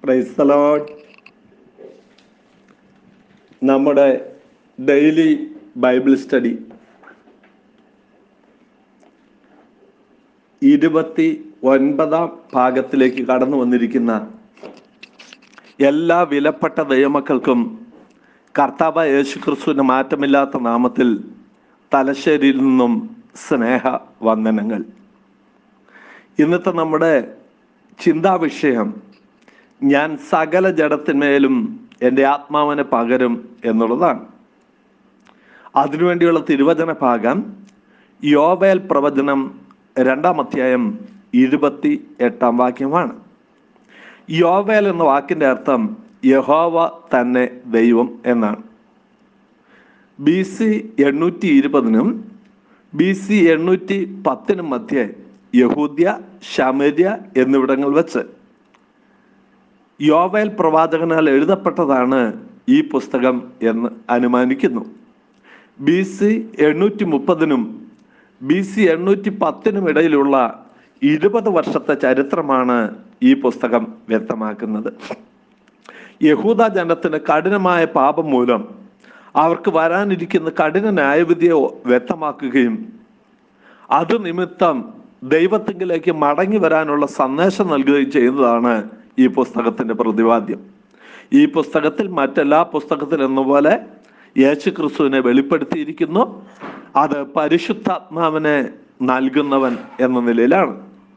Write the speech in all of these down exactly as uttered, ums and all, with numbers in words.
Price the lord. നമ്മുടെ daily bible study ഇരുപത്തി ഒൻപതാം ഭാഗത്തിലേക്ക് കടന്നു വന്നിരിക്കുന്ന എല്ലാ വിലപ്പെട്ട ദൈവമക്കൾക്കും കർത്താവ് യേശുക്രിസ്തുവിന്റെ മാറ്റമില്ലാത്ത നാമത്തിൽ തലശ്ശേരിയിൽ നിന്നും സ്നേഹ വന്ദനങ്ങൾ. ഇന്നത്തെ നമ്മുടെ ചിന്താവിഷയം, ഞാൻ സകല ജഡത്തിന്മേലും എൻ്റെ ആത്മാവിനെ പകരും എന്നുള്ളതാണ്. അതിനുവേണ്ടിയുള്ള തിരുവചന ഭാഗം യോവേൽ പ്രവചനം രണ്ടാം അധ്യായം ഇരുപത്തി എട്ടാം വാക്യമാണ്. യോവേൽ എന്ന വാക്കിൻ്റെ അർത്ഥം യഹോവ തന്നെ ദൈവം എന്നാണ്. ബി സി എണ്ണൂറ്റി ഇരുപതിനും ബി സി എണ്ണൂറ്റി പത്തിനും മധ്യേ യഹൂദ്യ, ശമര്യ എന്നിവിടങ്ങൾ വെച്ച് യോവേൽ പ്രവാചകനാൽ എഴുതപ്പെട്ടതാണ് ഈ പുസ്തകം എന്ന് അനുമാനിക്കുന്നു. ബി സി എണ്ണൂറ്റി മുപ്പതിനും ബി സി എണ്ണൂറ്റി പത്തിനും ഇടയിലുള്ള ഇരുപത് വർഷത്തെ ചരിത്രമാണ് ഈ പുസ്തകം വ്യക്തമാക്കുന്നത്. യഹൂദ ജനത്തിന് കഠിനമായ പാപം മൂലം അവർക്ക് വരാനിരിക്കുന്ന കഠിന ന്യായവിധിയെ വ്യക്തമാക്കുകയും അത് നിമിത്തം ദൈവത്തിങ്കിലേക്ക് മടങ്ങി വരാനുള്ള സന്ദേശം നൽകുകയും ചെയ്യുന്നതാണ് ഈ പുസ്തകത്തിന്റെ പ്രതിപാദ്യം. ഈ പുസ്തകത്തിൽ മറ്റെല്ലാ പുസ്തകത്തിൽ എന്നപോലെ യേശു ക്രിസ്തുവിനെ വെളിപ്പെടുത്തിയിരിക്കുന്നു. അത് പരിശുദ്ധാത്മാവിനെ നൽകുന്നവൻ എന്ന നിലയിലാണ്.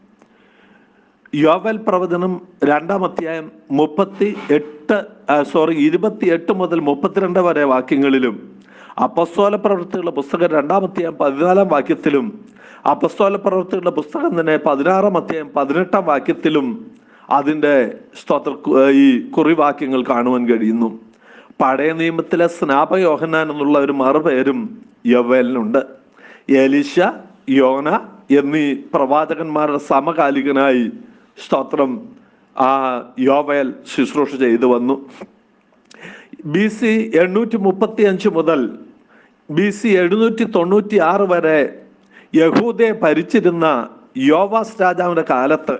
യോവേൽ പ്രവചനം രണ്ടാം അധ്യായം മുപ്പത്തി എട്ട് സോറി ഇരുപത്തി എട്ട് മുതൽ മുപ്പത്തിരണ്ട് വരെ വാക്യങ്ങളിലും അപ്പസ്തോല പ്രവൃത്തികളുടെ പുസ്തകം രണ്ടാം അധ്യായം പതിനാലാം വാക്യത്തിലും അപ്പസ്തോല പ്രവൃത്തികളുടെ പുസ്തകം തന്നെ പതിനാറാം അധ്യായം പതിനെട്ടാം വാക്യത്തിലും അതിൻ്റെ സ്തോത്ര ഈ കുറിവാക്യങ്ങൾ കാണുവാൻ കഴിയുന്നു. പഴയ നിയമത്തിലെ സ്നാപക യോഹന്നാൻ എന്നുള്ള ഒരു മറുപേരും യോവേലിനുണ്ട്. എലീശ, യോന എന്നീ പ്രവാചകന്മാരുടെ സമകാലികനായി സ്തോത്രം ആ യോവേൽ ശുശ്രൂഷ ചെയ്തു വന്നു. ബി സി എണ്ണൂറ്റി മുപ്പത്തി അഞ്ച് മുതൽ ബി സി എഴുന്നൂറ്റി തൊണ്ണൂറ്റി ആറ് വരെ യഹൂദയെ ഭരിച്ചിരുന്ന യോവാസ് രാജാവിന്റെ കാലത്ത്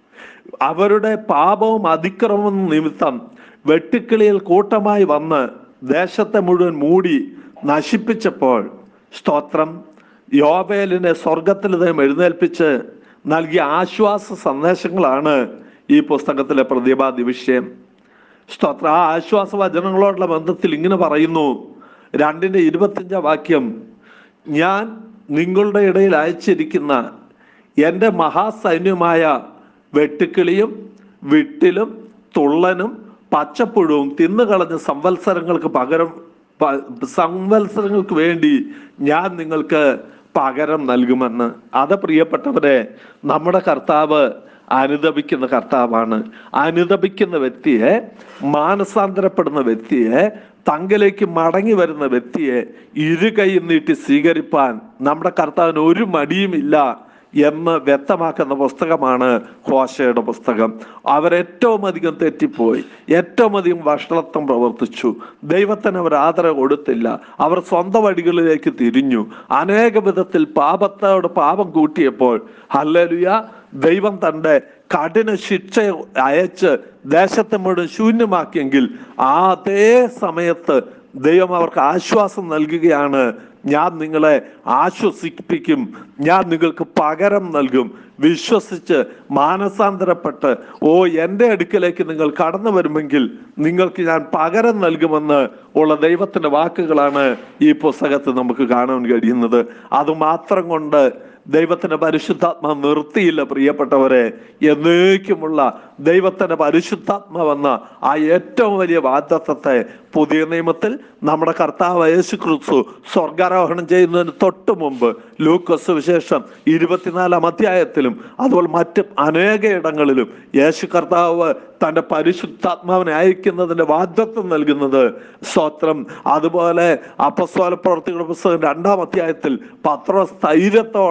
അവരുടെ പാപവും അതിക്രമവും നിമിത്തം വെട്ടുക്കിളിയിൽ കൂട്ടമായി വന്ന് ദേശത്തെ മുഴുവൻ മൂടി നശിപ്പിച്ചപ്പോൾ സ്തോത്രം യോവേലിനെ സ്വർഗത്തിൽ ദൈവം എഴുന്നേൽപ്പിച്ച് നൽകിയ ആശ്വാസ സന്ദേശങ്ങളാണ് ഈ പുസ്തകത്തിലെ പ്രതിപാദ്യ വിഷയം. സ്തോത്ര ആ ആശ്വാസ വചനങ്ങളോടുള്ള ബന്ധത്തിൽ ഇങ്ങനെ പറയുന്നു, രണ്ടിന്റെ ഇരുപത്തിയഞ്ചാം വാക്യം, ഞാൻ നിങ്ങളുടെ ഇടയിൽ അയച്ചിരിക്കുന്ന എൻ്റെ മഹാസൈന്യമായ വെട്ടുക്കിളിയും വിട്ടിലും തുള്ളനും പച്ചപ്പുഴവും തിന്നുകളഞ്ഞ സംവത്സരങ്ങൾക്ക് പകരം സംവത്സരങ്ങൾക്ക് വേണ്ടി ഞാൻ നിങ്ങൾക്ക് പകരം നൽകുമെന്ന്. അത് പ്രിയപ്പെട്ടവരെ, നമ്മുടെ കർത്താവ് അനുതപിക്കുന്ന കർത്താവാണ്. അനുതപിക്കുന്ന വ്യക്തിയെ, മാനസാന്തരപ്പെടുന്ന വ്യക്തിയെ, തങ്കിലേക്ക് മടങ്ങി വരുന്ന വ്യക്തിയെ ഇരുകൈ നീട്ടി സ്വീകരിപ്പാൻ നമ്മുടെ കർത്താവിന് ഒരു മടിയുമില്ല എന്ന് വ്യക്തമാക്കുന്ന പുസ്തകമാണ് ഹോശയുടെ പുസ്തകം. അവരേറ്റവും അധികം തെറ്റിപ്പോയി, ഏറ്റവും അധികം വഷളത്വം പ്രവർത്തിച്ചു, ദൈവത്തിന് അവർ ആദരവ് കൊടുത്തില്ല, അവർ സ്വന്തം വഴികളിലേക്ക് തിരിഞ്ഞു, അനേക വിധത്തിൽ പാപത്തോട് പാപം കൂട്ടിയപ്പോൾ ഹല്ലേലൂയ ദൈവം തൻ്റെ കഠിന ശിക്ഷ അയച്ച് ദേശത്തെ മുഴുവൻ ശൂന്യമാക്കിയെങ്കിൽ ആ അതേ സമയത്ത് ദൈവം അവർക്ക് ആശ്വാസം നൽകുകയാണ്. ഞാൻ നിങ്ങളെ ആശ്വസിപ്പിക്കും, ഞാൻ നിങ്ങൾക്ക് പകരം നൽകും, വിശ്വസിച്ച് മാനസാന്തരപ്പെട്ട് ഓ എൻ്റെ അടുക്കലേക്ക് നിങ്ങൾ കടന്നു വരുമെങ്കിൽ നിങ്ങൾക്ക് ഞാൻ പകരം നൽകുമെന്ന് ഉള്ള ദൈവത്തിന്റെ വാക്കുകളാണ് ഈ പുസ്തകത്തിൽ നമുക്ക് കാണാൻ കഴിയുന്നത്. അതുമാത്രം കൊണ്ട് ദൈവത്തിന്റെ പരിശുദ്ധാത്മാ നിർത്തിയില്ല പ്രിയപ്പെട്ടവരെ. എന്നേക്കുമുള്ള ദൈവത്തിന്റെ പരിശുദ്ധാത്മാവെന്ന ആ ഏറ്റവും വലിയ വാഗ്ദത്തത്തെ പുതിയ നിയമത്തിൽ നമ്മുടെ കർത്താവ് യേശു ക്രിസ്തു സ്വർഗാരോഹണം ചെയ്യുന്നതിന് തൊട്ട് മുമ്പ് ലൂക്കോസ് വിശേഷം ഇരുപത്തിനാലാം അധ്യായത്തിലും അതുപോലെ മറ്റ് അനേക ഇടങ്ങളിലും യേശു കർത്താവ് തൻ്റെ പരിശുദ്ധാത്മാവിനെ അയക്കുന്നതിന്റെ വാഗ്ദത്തം നൽകുന്നത് സ്തോത്രം. അതുപോലെ അപ്പസ്തോല പ്രവൃത്തികളുടെ പുസ്തകം രണ്ടാം അധ്യായത്തിൽ പത്രോസ് ധൈര്യത്തോടെ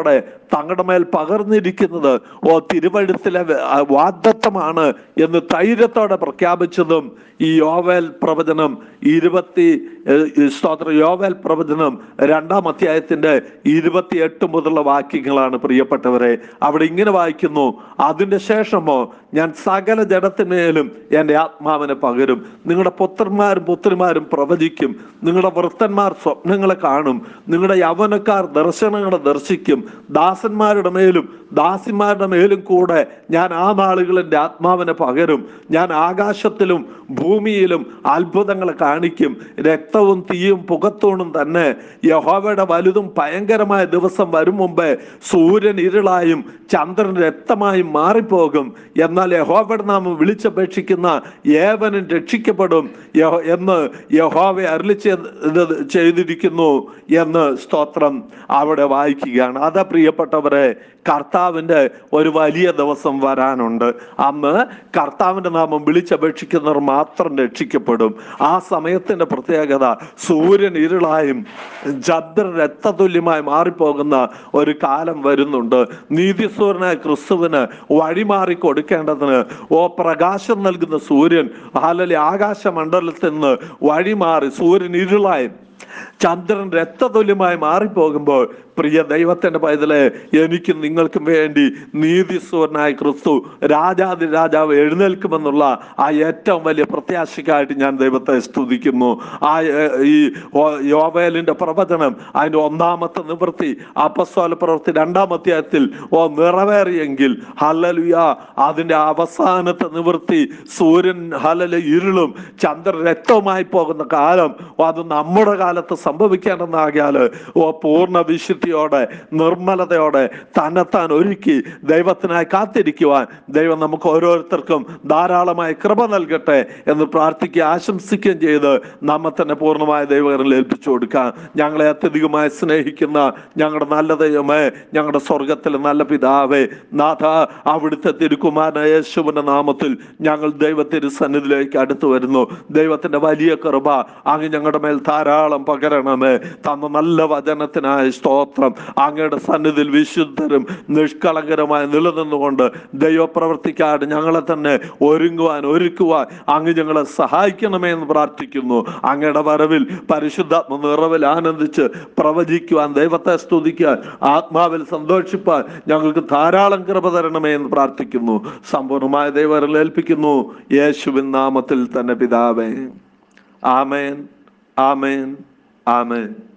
തങ്ങളുടെ മേൽ പകർന്നിരിക്കുന്നത് ഓ തിരുവഴുത്തിലെ വാഗ്ദത്തമാണ് എന്ന് ധൈര്യത്തോടെ പ്രഖ്യാപിച്ചതും ഈ യോവേൽ പ്രവചനം ഇരുപത്തി സ്തോത്ര യോവേൽ പ്രവചനം രണ്ടാം അധ്യായത്തിന്റെ ഇരുപത്തി എട്ട് മുതലുള്ള വാക്യങ്ങളാണ് പ്രിയപ്പെട്ടവരെ. അവിടെ ഇങ്ങനെ വായിക്കുന്നു, അതിന്റെ ശേഷമോ ഞാൻ സകല ജഡത്തിന്മേലും എൻ്റെ ആത്മാവിനെ പകരും. നിങ്ങളുടെ പുത്രന്മാരും പുത്രിമാരും പ്രവചിക്കും, നിങ്ങളുടെ വൃദ്ധന്മാർ സ്വപ്നങ്ങളെ കാണും, നിങ്ങളുടെ യൗവനക്കാർ ദർശനങ്ങളെ ദർശിക്കും. ദാസന്മാരുടെ മേലും ദാസിമാരുടെ മേലും കൂടെ ഞാൻ ആ നാളുകളിൽ എൻ്റെ ആത്മാവിനെ പകരും. ഞാൻ ആകാശത്തിലും ഭൂമിയിലും അത്ഭുതങ്ങളെ കാണിക്കും. രക്തവും തീയും പുകത്തൂണും തന്നെ. യഹോവയുടെ വലുതും ഭയങ്കരമായ ദിവസം വരും മുമ്പേ സൂര്യൻ ഇരുളായും ചന്ദ്രൻ രക്തമായും മാറിപ്പോകും. എന്നാൽ യഹോവയുടെ നാമം വിളിച്ചപേക്ഷിക്കുന്ന ഏവനും രക്ഷിക്കപ്പെടും എന്ന് യഹോവ അരുളി ചെയ്തിരിക്കുന്നു എന്ന് സ്തോത്രം അവിടെ വായിക്കുകയാണ്. അതാ പ്രിയപ്പെട്ടവരെ, കർത്താവിൻ്റെ ഒരു വലിയ ദിവസം വരാനുണ്ട്. അന്ന് കർത്താവിൻ്റെ നാമം വിളിച്ചപേക്ഷിക്കുന്നവർ മാത്രം രക്ഷിക്കപ്പെടും. ആ സമയത്തിന്റെ പ്രത്യേകത സൂര്യൻ ഇരുളായും ചന്ദ്രൻ രക്തതുല്യമായി മാറിപ്പോകുന്ന ഒരു കാലം വരുന്നുണ്ട്. നീതിസൂര്യനായ ക്രിസ്തുവിന് വഴിമാറി കൊടുക്കേണ്ടതിന് ഓ പ്രകാശം നൽകുന്ന സൂര്യൻ അല്ലെങ്കിൽ ആകാശമണ്ഡലത്തിൽ നിന്ന് വഴിമാറി സൂര്യൻ ഇരുളായും ചന്ദ്രൻ രക്തതുല്യമായി മാറിപ്പോകുമ്പോൾ പ്രിയ ദൈവത്തിന്റെ പൈതലെ, എനിക്കും നിങ്ങൾക്കും വേണ്ടി നീതിസൂര്യനായ ക്രിസ്തു രാജാതി രാജാവ് എഴുന്നേൽക്കുമെന്നുള്ള ആ ഏറ്റവും വലിയ പ്രത്യാശയ്ക്കായിട്ട് ഞാൻ ദൈവത്തെ സ്തുതിക്കുന്നു. ആ ഈ യോവേലിന്റെ പ്രവചനം അതിന്റെ ഒന്നാമത്തെ നിവൃത്തി അപ്പസ്തോല പ്രവൃത്തി രണ്ടാം അധ്യായത്തിൽ ഓ നിറവേറിയെങ്കിൽ ഹല്ലേലൂയ, അതിന്റെ അവസാനത്തെ നിവൃത്തി സൂര്യൻ ഹല്ലേലൂയ ഇരുളും ചന്ദ്രൻ രക്തവുമായി പോകുന്ന കാലം അത് നമ്മുടെ കാലത്ത് സംഭവിക്കേണ്ടെന്നാകിയാല് ഓ പൂർണ്ണ വിശുദ്ധിയോടെ നിർമ്മലതയോടെ തന്നെത്താൻ ഒരുക്കി ദൈവത്തിനായി കാത്തിരിക്കുവാൻ ദൈവം നമുക്ക് ഓരോരുത്തർക്കും ധാരാളമായി കൃപ നൽകട്ടെ എന്ന് പ്രാർത്ഥിക്കുക, ആശംസിക്കുകയും ചെയ്ത് നമ്മെ തന്നെ പൂർണ്ണമായ ദൈവകരങ്ങളിൽ ഏൽപ്പിച്ചു കൊടുക്കാം. ഞങ്ങളെ അത്യധികമായി സ്നേഹിക്കുന്ന ഞങ്ങളുടെ നല്ല ദൈവമേ, ഞങ്ങളുടെ സ്വർഗത്തിലെ നല്ല പിതാവേ, നാഥ, അവിടുത്തെ തിരുക്കുമാരനായ യേശുവിന്റെ നാമത്തിൽ ഞങ്ങൾ ദൈവത്തിന്റെ സന്നിധിയിലേക്ക് അടുത്തു വരുന്നു. ദൈവത്തിന്റെ വലിയ കൃപ അങ്ങ് ഞങ്ങളുടെ മേൽ ധാരാളം പകരണമേ. തന്ന നല്ല വചനത്തിനായ സ്തോത്രം. അങ്ങയുടെ സന്നിധിയിൽ വിശുദ്ധരും നിഷ്കളങ്കരമായി നിലനിന്നുകൊണ്ട് ദൈവപ്രവർത്തിക്കാതെ ഞങ്ങളെ തന്നെ ഒരുങ്ങുവാൻ ഒരുക്കുവാൻ അങ്ങ് ഞങ്ങളെ സഹായിക്കണമേ എന്ന് പ്രാർത്ഥിക്കുന്നു. അങ്ങയുടെ വരവിൽ പരിശുദ്ധാത്മ നിറവിൽ ആനന്ദിച്ച് പ്രവചിക്കുവാൻ, ദൈവത്തെ സ്തുതിക്കാൻ, ആത്മാവിൽ സന്തോഷിപ്പാൻ ഞങ്ങൾക്ക് ധാരാളം കൃപ തരണമേ എന്ന് പ്രാർത്ഥിക്കുന്നു. സമ്പൂർണമായ ദൈവം ഏൽപ്പിക്കുന്നു യേശുവിൻ നാമത്തിൽ തന്നെ പിതാവേ. ആമേൻ, ആമേൻ, ആമേൻ.